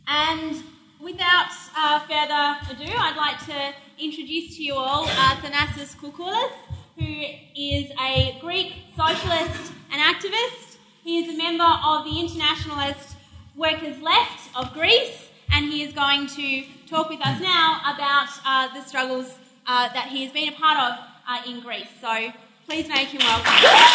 And without further ado, I'd like to introduce to you all Thanasis Koukoulas, who is a Greek socialist and activist. He is a member of the Internationalist Workers' Left of Greece, and he is going to talk with us now about the struggles that he has been a part of in Greece. So please make him welcome.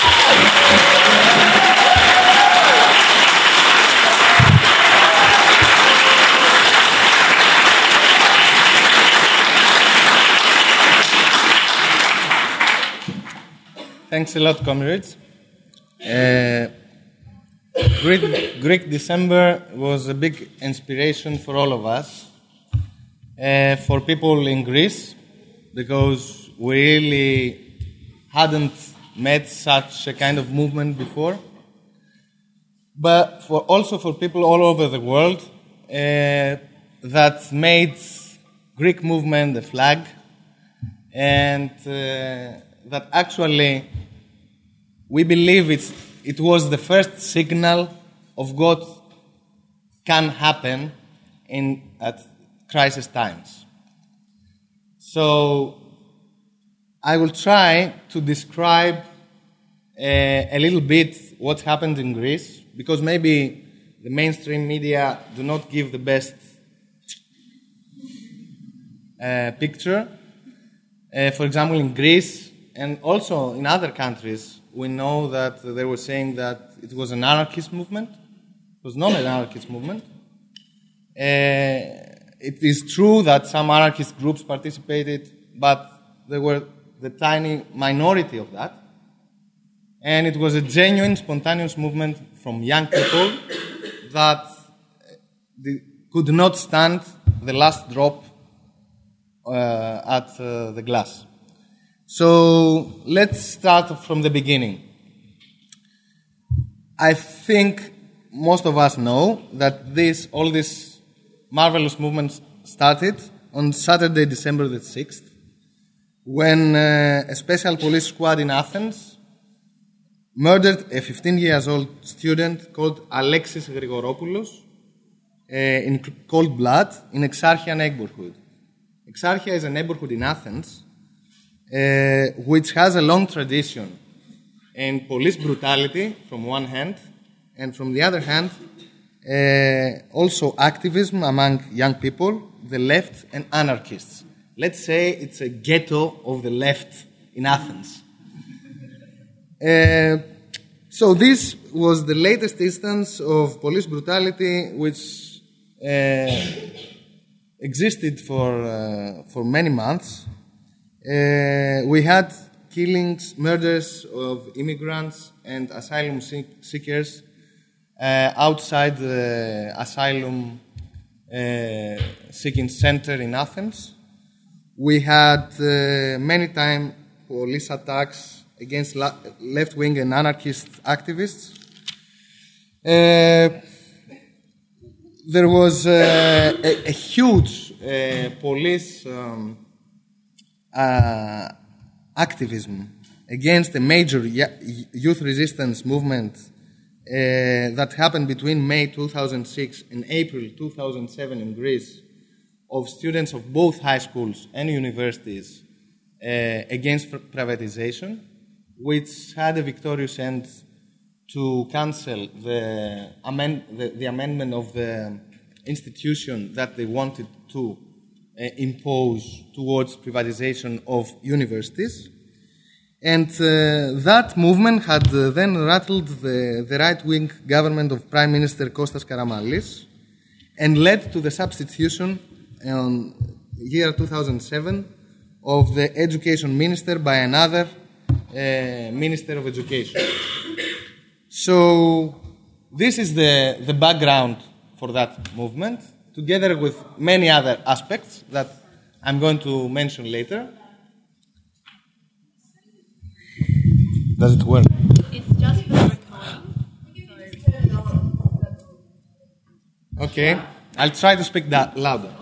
Thanks a lot, comrades. Greek December was a big inspiration for all of us, for people in Greece, because we really hadn't met such a kind of movement before, but also for people all over the world that made Greek movement a flag, and that actually we believe it was the first signal of what can happen at crisis times. So I will try to describe a little bit what happened in Greece, because maybe the mainstream media do not give the best picture. For example, in Greece and also in other countries, we know that they were saying that it was an anarchist movement. It was not an anarchist movement. It is true that some anarchist groups participated, but they were the tiny minority of that. And it was a genuine, spontaneous movement from young people that could not stand the last drop at the glass. So let's start from the beginning. I think most of us know that all this marvelous movement started on Saturday, December the 6th, when a special police squad in Athens murdered a 15-year-old student called Alexis Grigoropoulos in cold blood in Exarchia neighborhood. Exarchia is a neighborhood in Athens which has a long tradition in police brutality from one hand, and from the other hand, also activism among young people, the left, and anarchists. Let's say it's a ghetto of the left in Athens. So this was the latest instance of police brutality which existed for many months. We had killings, murders of immigrants and asylum seekers outside the asylum seeking center in Athens. We had many times police attacks against left-wing and anarchist activists. There was a huge police activism against a major youth resistance movement that happened between May 2006 and April 2007 in Greece, of students of both high schools and universities against privatization, which had a victorious end to cancel the amendment of the institution that they wanted to impose towards privatization of universities. And that movement had then rattled the right-wing government of Prime Minister Kostas Karamanlis and led to the substitution in year 2007 of the education minister by another minister of education. So this is the background for that movement, together with many other aspects that I'm going to mention later. Does it work? It's just for the recording. Okay, I'll try to speak that louder.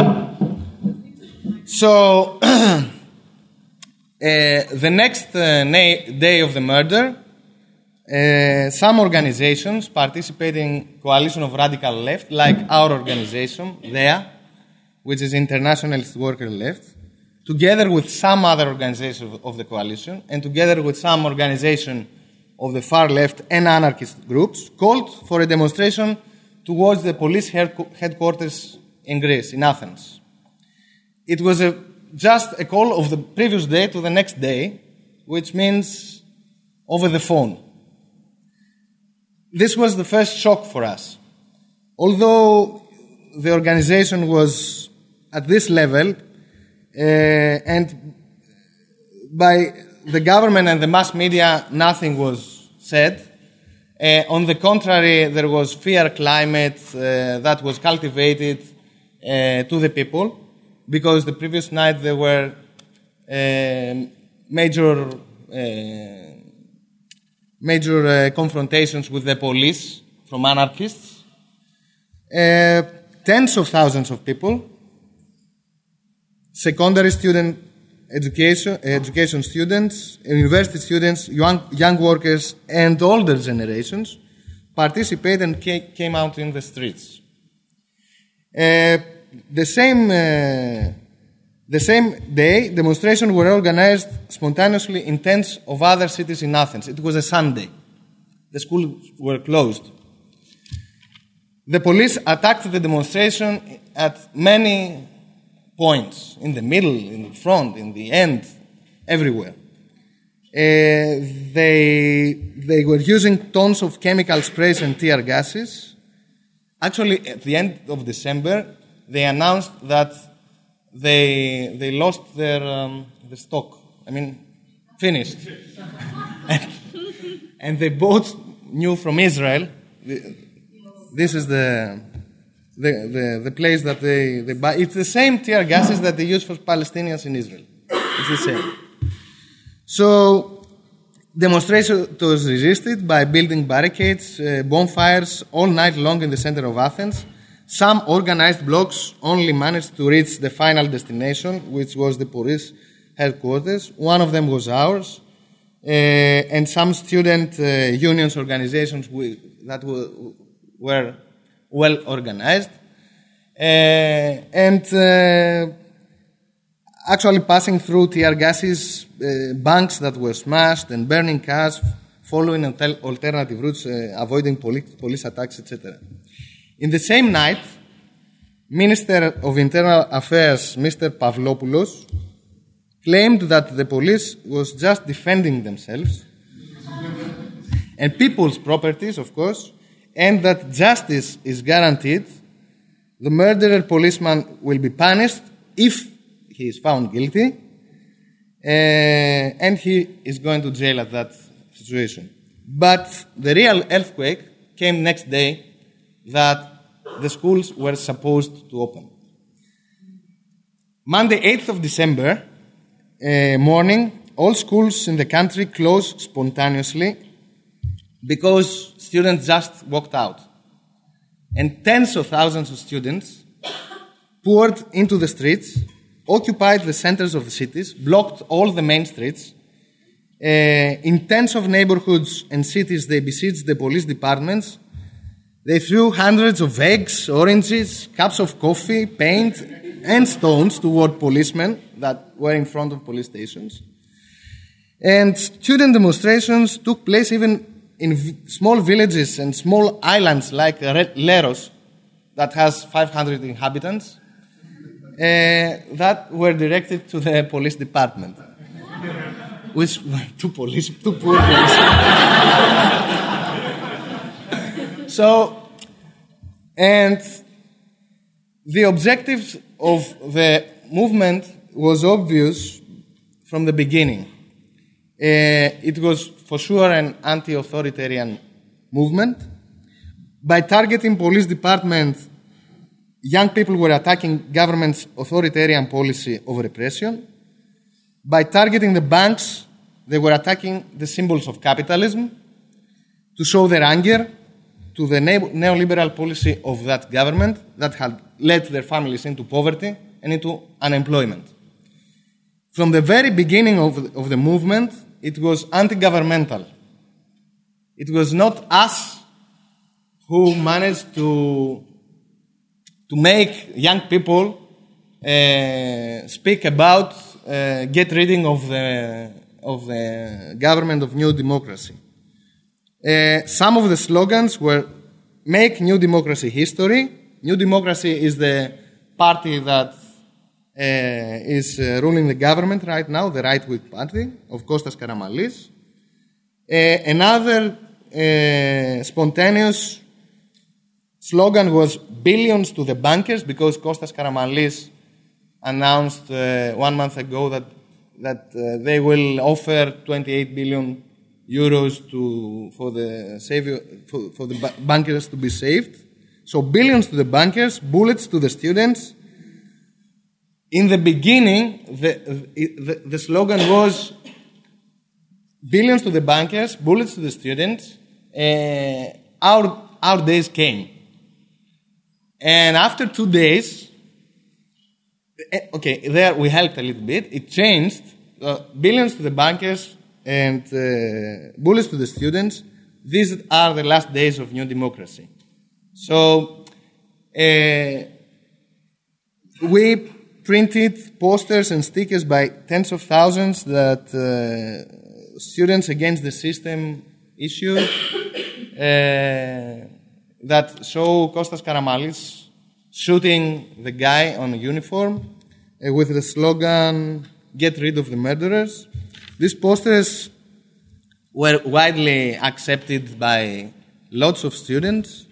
So, the next day of the murder, some organizations participating in coalition of radical left, like our organization, DEA, which is Internationalist Worker Left, together with some other organizations of the coalition, and together with some organization of the far left and anarchist groups, called for a demonstration towards the police headquarters in Greece, in Athens. It was just a call of the previous day to the next day, which means over the phone. This was the first shock for us. Although the organization was at this level, and by the government and the mass media, nothing was said. On the contrary, there was fear climate that was cultivated to the people, because the previous night there were major confrontations with the police from anarchists. Tens of thousands of people, secondary student education students, university students, young workers, and older generations participated and came out in the streets. The same day, demonstrations were organized spontaneously in tens of other cities in Athens. It was a Sunday. The schools were closed. The police attacked the demonstration at many points, in the middle, in the front, in the end, everywhere. They were using tons of chemical sprays and tear gases. Actually, at the end of December, they announced that they lost their stock. I mean, finished. And they bought new from Israel. This is the place that they buy. It's the same tear gases that they use for Palestinians in Israel. It's the same. So, demonstration was resisted by building barricades, bonfires all night long in the center of Athens. Some organized blocks only managed to reach the final destination, which was the police headquarters. One of them was ours, and some student unions organizations that were well organized, and actually passing through tear gases, banks that were smashed, and burning cars, following alternative routes, avoiding police attacks, etc. In the same night, Minister of Internal Affairs, Mr. Pavlopoulos, claimed that the police was just defending themselves and people's properties, of course, and that justice is guaranteed. The murderer policeman will be punished if he is found guilty, and he is going to jail at that situation. But the real earthquake came next day, that the schools were supposed to open. Monday, 8th of December morning, all schools in the country closed spontaneously because students just walked out. And tens of thousands of students poured into the streets, occupied the centers of the cities, blocked all the main streets. In tens of neighborhoods and cities, they besieged the police departments. They threw hundreds of eggs, oranges, cups of coffee, paint, and stones toward policemen that were in front of police stations. And student demonstrations took place even in small villages and small islands like Leros, that has 500 inhabitants, that were directed to the police department, which were two poor police. So, and the objective of the movement was obvious from the beginning. It was for sure an anti-authoritarian movement. By targeting police department, young people were attacking government's authoritarian policy of repression. By targeting the banks, they were attacking the symbols of capitalism to show their anger to the neoliberal policy of that government that had led their families into poverty and into unemployment. From the very beginning of the movement, it was anti-governmental. it was not us who managed to make young people speak about get rid of the government of New Democracy. Some of the slogans were make New Democracy history. New Democracy is the party that is ruling the government right now, the right-wing party of Kostas Karamanlis. Another spontaneous slogan was billions to the bankers, because Kostas Karamanlis announced 1 month ago that they will offer 28 billion euros for the bankers to be saved. So billions to the bankers, bullets to the students. In the beginning, the slogan was billions to the bankers, bullets to the students. Our days came. And after 2 days, okay, there we helped a little bit. It changed. Billions to the bankers and bullets to the students. These are the last days of New Democracy. So we printed posters and stickers by tens of thousands that students against the system issued that show Kostas Karamanlis shooting the guy on a uniform with the slogan, "Get rid of the murderers." These posters were widely accepted by lots of students.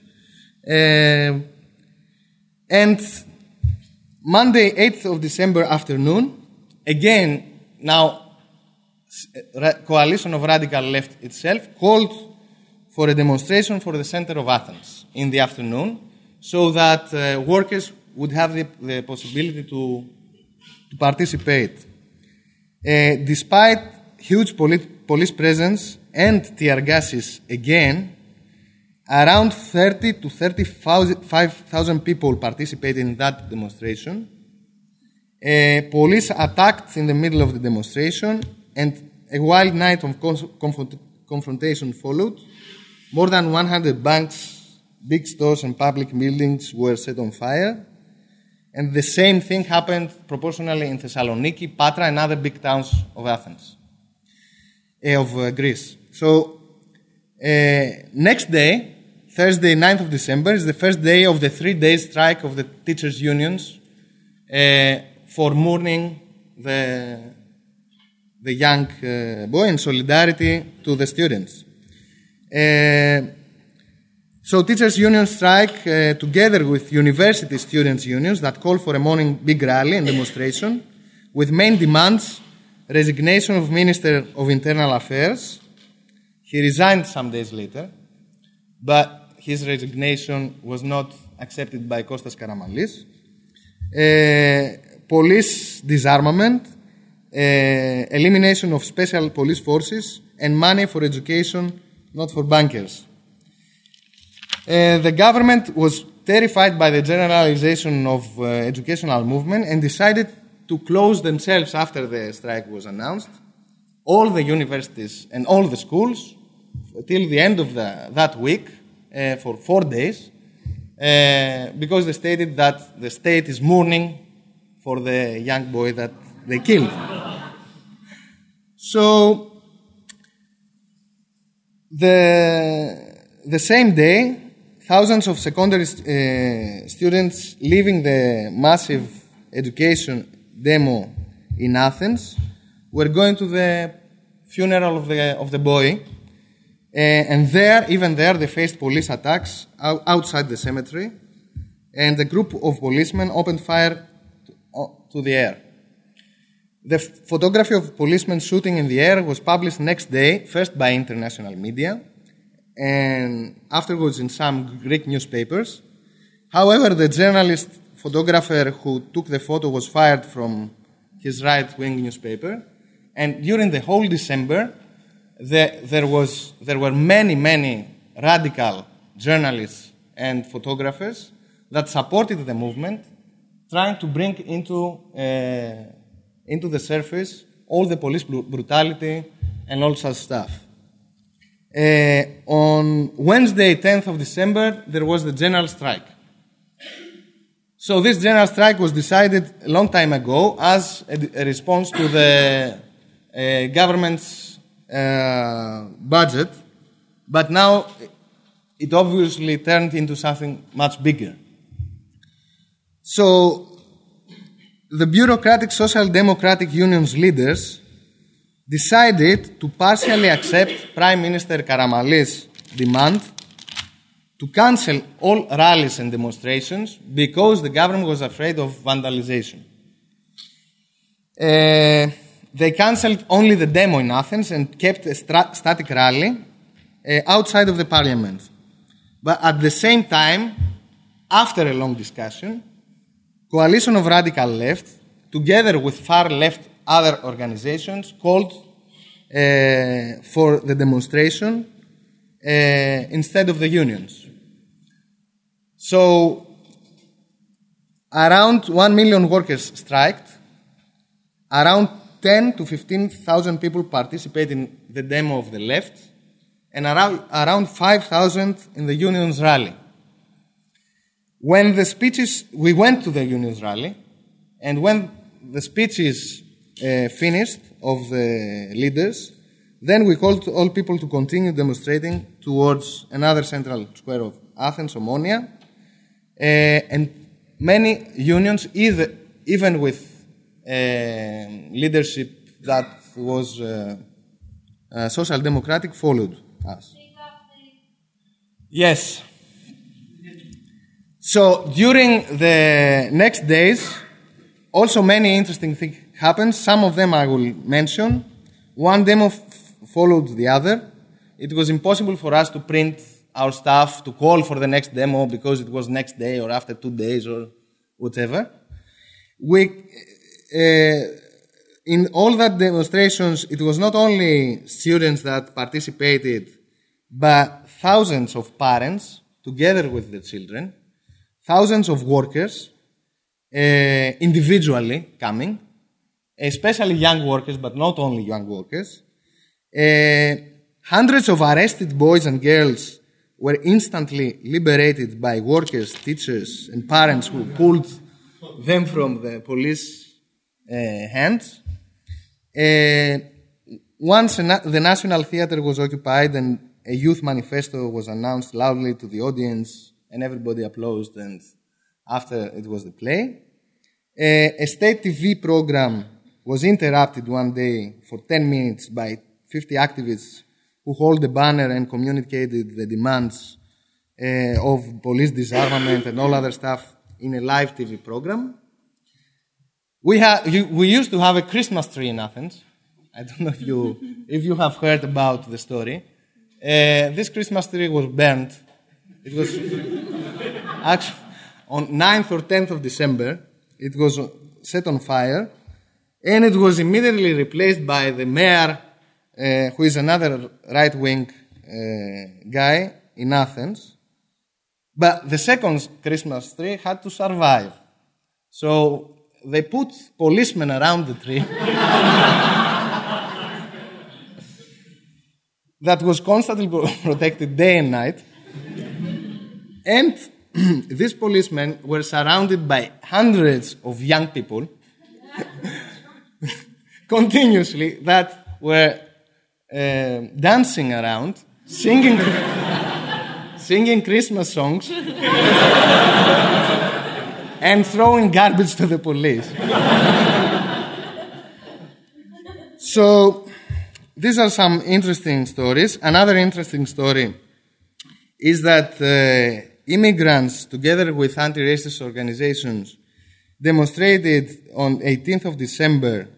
And Monday, 8th of December afternoon, again, now Coalition of Radical Left itself called for a demonstration for the center of Athens in the afternoon, so that workers would have the possibility to participate. Despite huge police presence and tear gases again, around 30 to 35,000 people participated in that demonstration. Police attacked in the middle of the demonstration, and a wild night of confrontation followed. More than 100 banks, big stores, and public buildings were set on fire. And the same thing happened proportionally in Thessaloniki, Patra, and other big towns of Greece. So, next day, Thursday, 9th of December, is the first day of the 3-day strike of the teachers' unions for mourning the young boy in solidarity to the students. So teachers' unions strike together with university students' unions that call for a morning big rally and demonstration with main demands: resignation of Minister of Internal Affairs. He resigned some days later, but his resignation was not accepted by Kostas Karamanlis. Police disarmament, elimination of special police forces, and money for education, not for bankers. The government was terrified by the generalization of educational movement and decided to close themselves after the strike was announced, all the universities and all the schools, till the end of that week, for 4 days, because they stated that the state is mourning for the young boy that they killed. So, the same day, thousands of secondary students leaving the massive education demo in Athens were going to the funeral of the boy, and even there, they faced police attacks outside the cemetery, and a group of policemen opened fire to the air. The photography of policemen shooting in the air was published next day, first by international media, and afterwards in some Greek newspapers. However, the journalist photographer who took the photo was fired from his right-wing newspaper, and during the whole December, there were many radical journalists and photographers that supported the movement, trying to bring into the surface all the police brutality and all such stuff. On Wednesday, 10th of December, there was the general strike. So this general strike was decided a long time ago as a response to the government's budget, but now it obviously turned into something much bigger. So the bureaucratic Social Democratic Union's leaders decided to partially accept Prime Minister Karamanli's demand to cancel all rallies and demonstrations because the government was afraid of vandalization. They cancelled only the demo in Athens and kept a static rally outside of the parliament. But at the same time, after a long discussion, coalition of radical left, together with far left other organizations, called for the demonstration instead of the unions. So around 1 million workers striked, around 10 to 15,000 people participated in the demo of the left, and around 5,000 in the union's rally. When the speeches, we went to the union's rally, and when the speeches finished of the leaders, then we called all people to continue demonstrating towards another central square of Athens, Omonia, and many unions, even with leadership that was social democratic, followed us. Yes. So during the next days, also many interesting things happened. Some of them I will mention. One demo followed the other. It was impossible for us to print our stuff, to call for the next demo because it was next day or after 2 days or whatever. In all that demonstrations, it was not only students that participated, but thousands of parents, together with their children, thousands of workers, individually coming, especially young workers, but not only young workers. Hundreds of arrested boys and girls were instantly liberated by workers, teachers, and parents who pulled them from the police hands. Once the National Theatre was occupied and a youth manifesto was announced loudly to the audience, and everybody applauded, and after it was the play. A state TV program was interrupted one day for 10 minutes by 50 activists who held a banner and communicated the demands of police disarmament and all other stuff in a live TV program. We used to have a Christmas tree in Athens. I don't know if you have heard about the story. This Christmas tree was burned. It was actually on 9th or 10th of December. It was set on fire, and it was immediately replaced by the mayor, who is another right-wing guy in Athens. But the second Christmas tree had to survive. So they put policemen around the tree that was constantly protected day and night. And these policemen were surrounded by hundreds of young people continuously that were dancing around, singing Christmas songs and throwing garbage to the police. So these are some interesting stories. Another interesting story is that immigrants, together with anti-racist organizations, demonstrated on 18th of December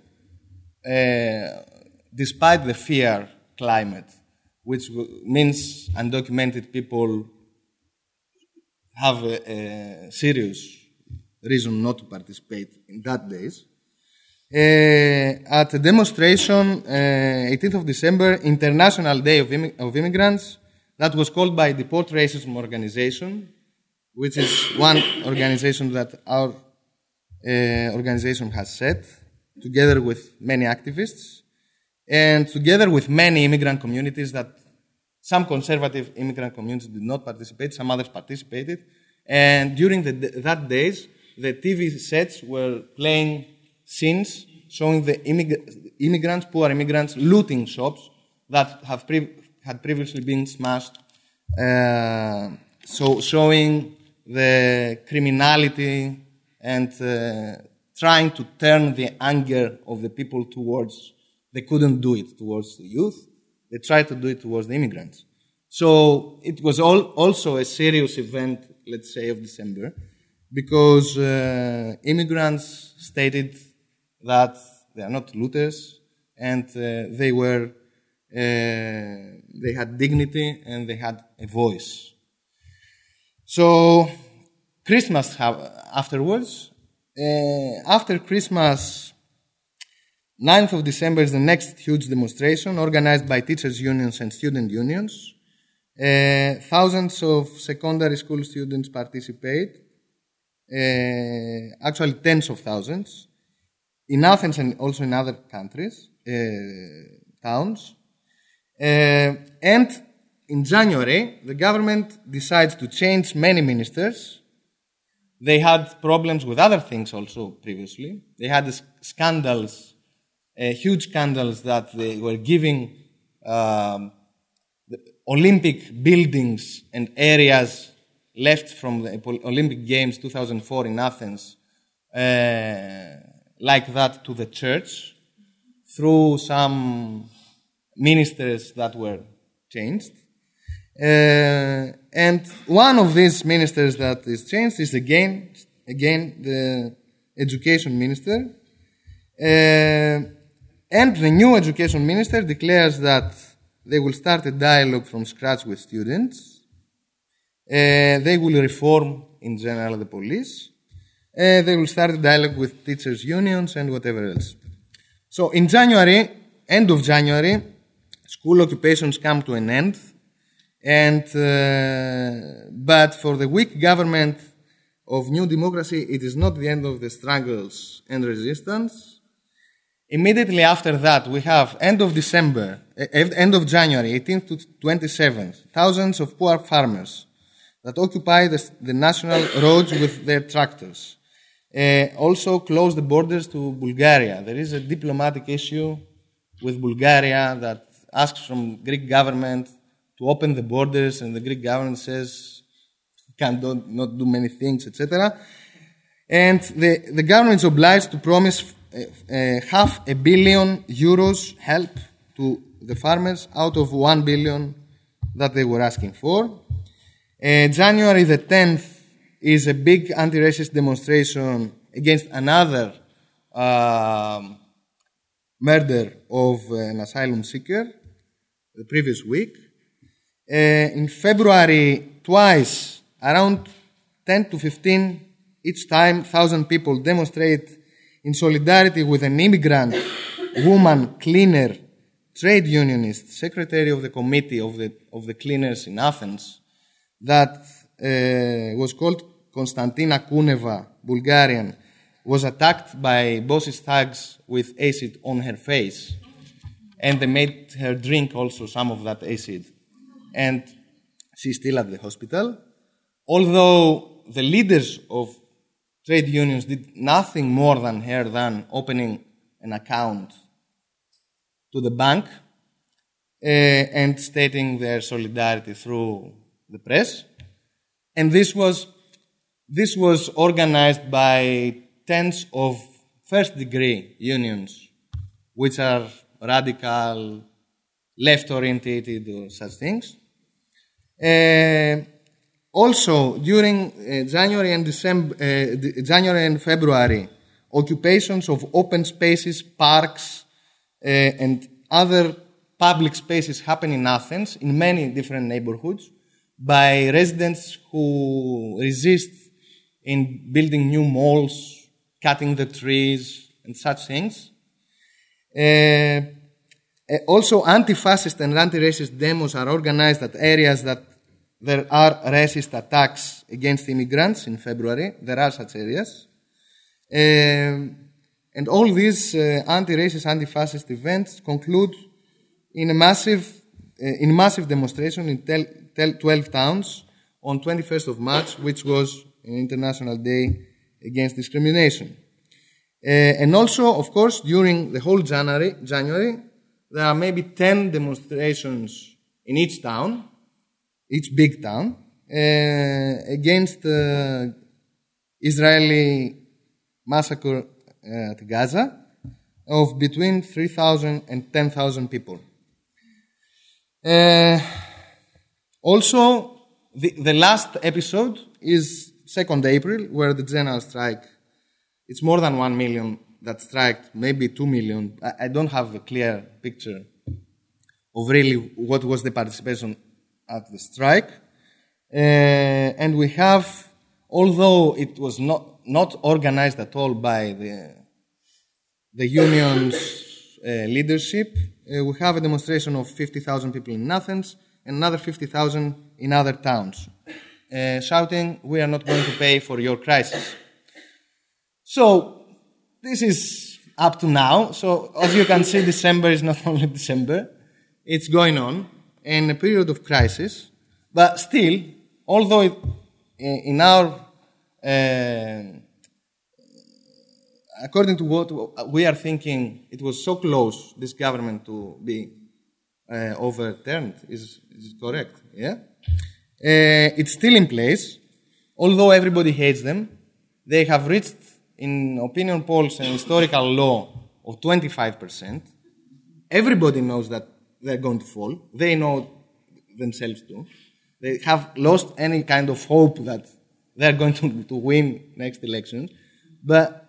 despite the fear climate, which means undocumented people have a serious reason not to participate in that days. At a demonstration, 18th of December, International Day of Immigrants, that was called by Deport Racism Organization, which is one organization that our organization has set, together with many activists, and together with many immigrant communities that Some conservative immigrant communities did not participate, some others participated. And during that days, the TV sets were playing scenes showing the immigrants, poor immigrants, looting shops that had previously been smashed. So showing the criminality and trying to turn the anger of the people towards, they couldn't do it towards the youth. They tried to do it towards the immigrants. So it was also a serious event, let's say, of December, because immigrants stated that they are not looters and they had dignity and they had a voice. So Christmas afterwards, after Christmas, 9th of December is the next huge demonstration organized by teachers' unions and student unions. Thousands of secondary school students participate, actually tens of thousands, in Athens and also in other countries, towns. And in January, the government decides to change many ministers. They had problems with other things also previously. They had scandals, huge scandals that they were giving the Olympic buildings and areas left from the Olympic Games 2004 in Athens like that to the church through some ministers that were changed. And one of these ministers that is changed is again the education minister. And the new education minister declares that they will start a dialogue from scratch with students. They will reform, in general, the police. They will start a dialogue with teachers' unions and whatever else. So in January, end of January, school occupations come to an end. And but for the weak government of New Democracy, it is not the end of the struggles and resistance. Immediately after that, we have end of January, 18th to 27th, thousands of poor farmers that occupy the national roads with their tractors. Also close the borders to Bulgaria. There is a diplomatic issue with Bulgaria that asks from Greek government to open the borders, and the Greek government says not do many things, etc. And the government is obliged to promise €500 million help to the farmers out of 1 billion that they were asking for. January the 10th is a big anti-racist demonstration against another murder of an asylum seeker the previous week. In February, twice, around 10 to 15 each time, 1,000 people demonstrate in solidarity with an immigrant woman cleaner, trade unionist, secretary of the committee of the cleaners in Athens, that was called Konstantina Kuneva, Bulgarian, was attacked by Bosis thugs with acid on her face. And they made her drink also some of that acid. And she's still at the hospital. Although the leaders of trade unions did nothing more than opening an account to the bank and stating their solidarity through the press. And this was organized by tens of first-degree unions, which are radical, left-orientated or such things. Also, during January and February, occupations of open spaces, parks, and other public spaces happen in Athens, in many different neighborhoods, by residents who resist in building new malls, cutting the trees, and such things. Also, anti-fascist and anti-racist demos are organized at areas that there are racist attacks against immigrants in February. There are such areas. And all these anti-racist, anti-fascist events conclude in a massive in massive demonstration in 12 towns on 21st of March, which was an International Day Against Discrimination. And also, of course, during the whole January, there are maybe 10 demonstrations in each town, each big town, against Israeli massacre at Gaza of between 3,000 and 10,000 people. Also, the last episode is 2nd April, where the general strike, it's more than 1 million that striked, maybe 2 million. I don't have a clear picture of really what was the participation at the strike. And we have, although it was not organized at all by the union's leadership, we have a demonstration of 50,000 people in Athens and another 50,000 in other towns, shouting, "We are not going to pay for your crisis." So, this is up to now. So, as you can see, December is not only December. It's going on in a period of crisis. But still, although in our, according to what we are thinking, it was so close, this government, to be overturned. Is it correct? Yeah? It's still in place. Although everybody hates them, they have reached, in opinion polls, an historical low of 25%. Everybody knows that they're going to fall. They know themselves too. They have lost any kind of hope that they're going to win next elections. But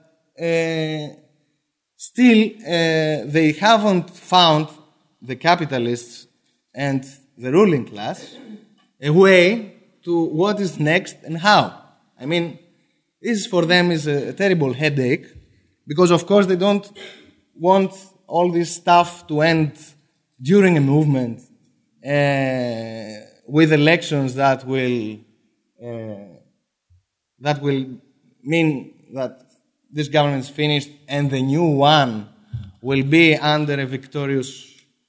still, they haven't found, the capitalists and the ruling class, a way to what is next and how. I mean, this for them is a terrible headache, because of course they don't want all this stuff to end during a movement with elections that will mean that this government is finished and the new one will be under a victorious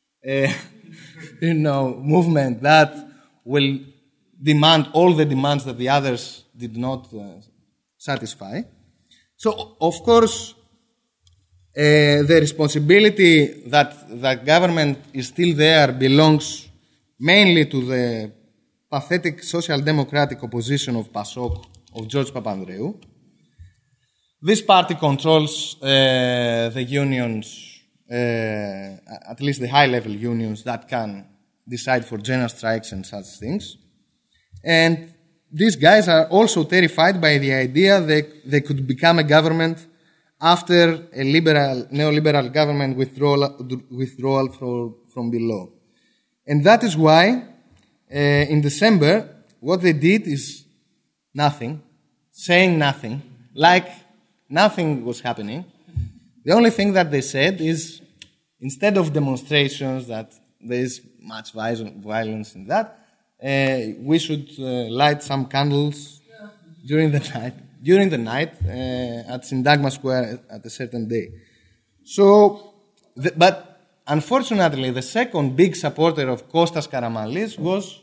movement that will demand all the demands that the others did not satisfy. So, of course, the responsibility that the government is still there belongs mainly to the pathetic social democratic opposition of PASOK, of George Papandreou. This party controls the unions, at least the high-level unions that can decide for general strikes and such things. And these guys are also terrified by the idea that they could become a government after a neoliberal government withdrawal from below. And that is why, in December, what they did is nothing, saying nothing, like nothing was happening. The only thing that they said is, instead of demonstrations that there is much violence in that, we should light some candles during the night at Syntagma Square at a certain day. So, but unfortunately, the second big supporter of Kostas Karamanlis was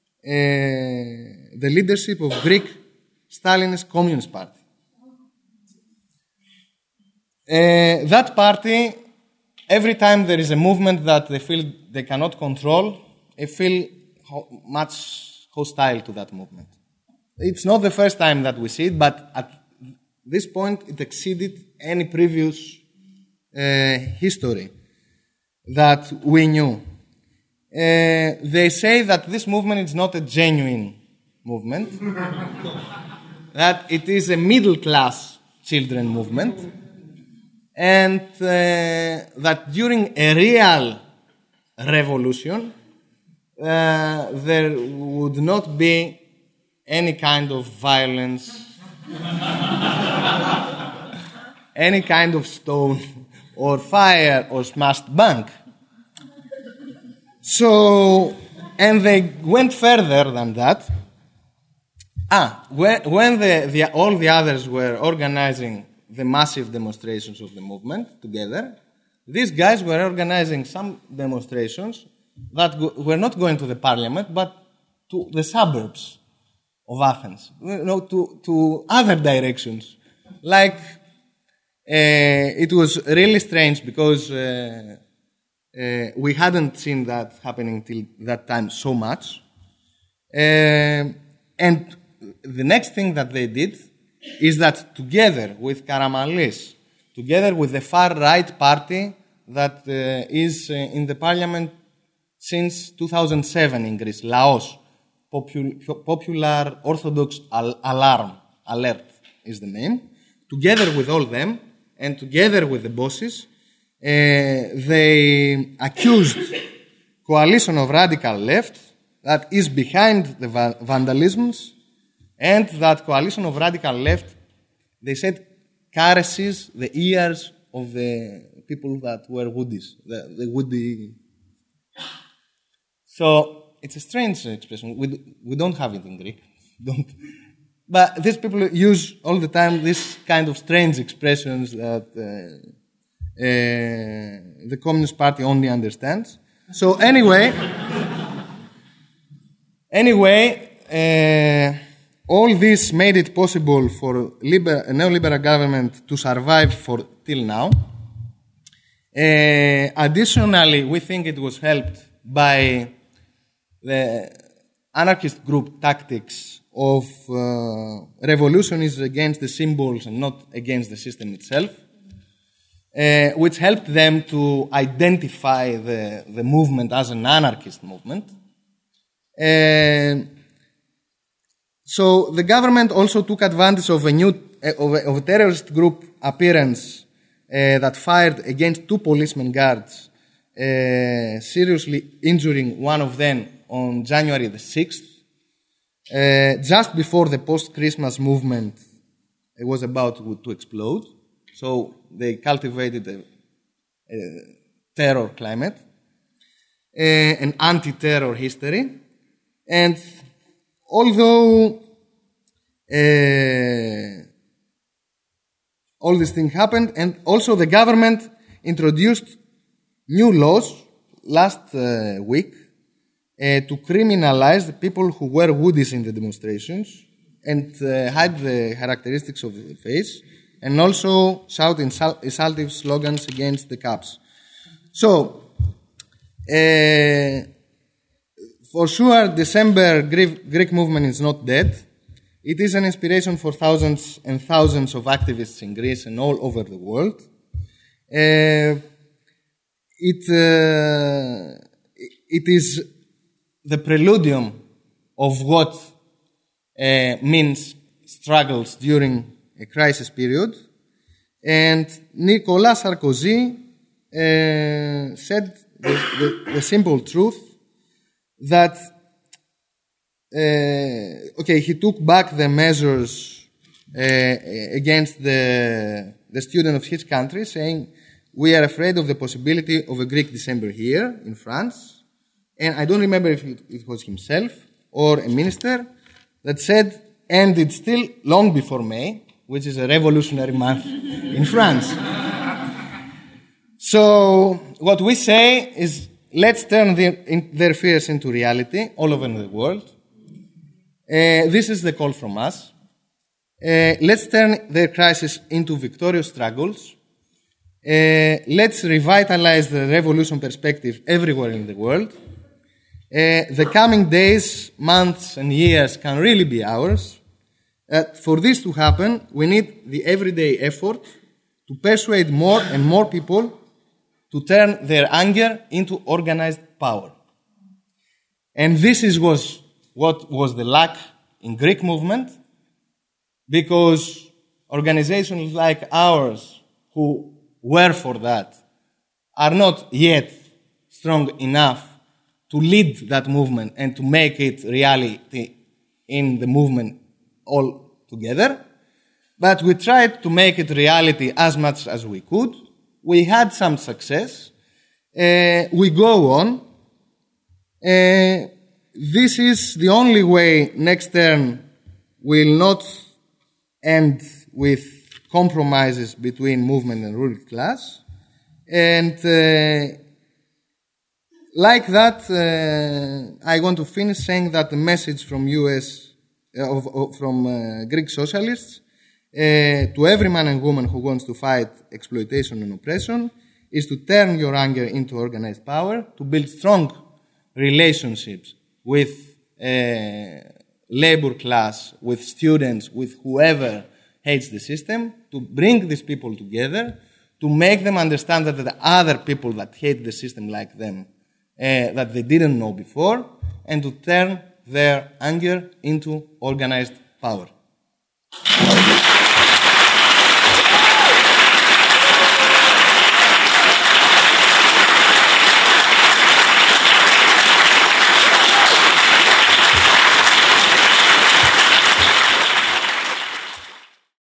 the leadership of Greek Stalinist Communist Party. That party, every time there is a movement that they feel they cannot control, they feel much hostile to that movement. It's not the first time that we see it, but at this point it exceeded any previous history that we knew. They say that this movement is not a genuine movement, that it is a middle-class children movement, and that during a real revolution there would not be any kind of violence, any kind of stone or fire or smashed bank. So, and they went further than that. When all the others were organizing the massive demonstrations of the movement together, these guys were organizing some demonstrations that were not going to the parliament, but to the suburbs of Athens, to other directions. Like, it was really strange because we hadn't seen that happening till that time so much. And the next thing that they did is that together with Karamanlis, together with the far-right party that is in the parliament since 2007 in Greece, Laos, Popular Orthodox Alert is the name. Together with all them and together with the bosses, they accused coalition of radical left that is behind the vandalisms, and that coalition of radical left, they said, caresses the ears of the people that were woodies, the woody. So it's a strange expression. We don't have it in Greek. But these people use all the time this kind of strange expressions that the Communist Party only understands. So anyway, all this made it possible for a neoliberal government to survive till now. Additionally, we think it was helped by the anarchist group tactics of revolutionists against the symbols and not against the system itself, which helped them to identify the movement as an anarchist movement. So the government also took advantage of a terrorist group appearance that fired against 2 policemen guards, seriously injuring one of them on January the 6th, just before the post-Christmas movement was about to explode. So they cultivated a terror climate, an anti-terror history. And although all these things happened, and also the government introduced new laws last week to criminalize the people who wear hoodies in the demonstrations and hide the characteristics of the face, and also shout insultive slogans against the cops. So, for sure, December Greek movement is not dead. It is an inspiration for thousands and thousands of activists in Greece and all over the world. It is the preludium of what means struggles during a crisis period. And Nicolas Sarkozy said the simple truth that, he took back the measures against the student of his country, saying, we are afraid of the possibility of a Greek December here in France. And I don't remember if it was himself or a minister that said, and it's still long before May, which is a revolutionary month in France. So what we say is, let's turn their fears into reality all over the world. This is the call from us. Let's turn their crisis into victorious struggles. Let's revitalize the revolution perspective everywhere in the world. The coming days, months, and years can really be ours. For this to happen, we need the everyday effort to persuade more and more people to turn their anger into organized power. And this is what was the lack in Greek movement, because organizations like ours who were for that are not yet strong enough to lead that movement and to make it reality in the movement all together. But we tried to make it reality as much as we could. We had some success. We go on. This is the only way next term will not end with compromises between movement and ruling class. And like that, I want to finish saying that the message from Greek socialists to every man and woman who wants to fight exploitation and oppression is to turn your anger into organized power, to build strong relationships with labor class, with students, with whoever hates the system, to bring these people together, to make them understand that there are other people that hate the system like them, that they didn't know before, and to turn their anger into organized power.